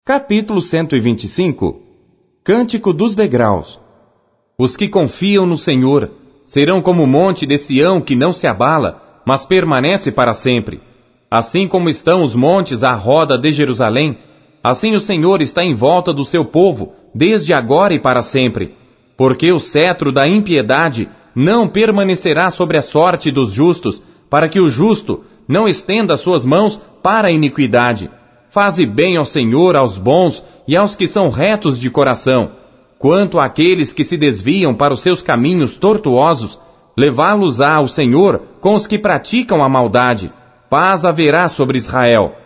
Capítulo 125. Cântico dos degraus. Os que confiam no Senhor serão como o monte de Sião que não se abala, mas permanece para sempre. Assim como estão os montes à roda de Jerusalém, assim o Senhor está em volta do seu povo, desde agora e para sempre. Porque o cetro da impiedade não permanecerá sobre a sorte dos justos, para que o justo não estenda suas mãos para a iniquidade. Faze bem ao Senhor, aos bons e aos que são retos de coração. Quanto àqueles que se desviam para os seus caminhos tortuosos, levá-los-á o Senhor com os que praticam a maldade. Paz haverá sobre Israel.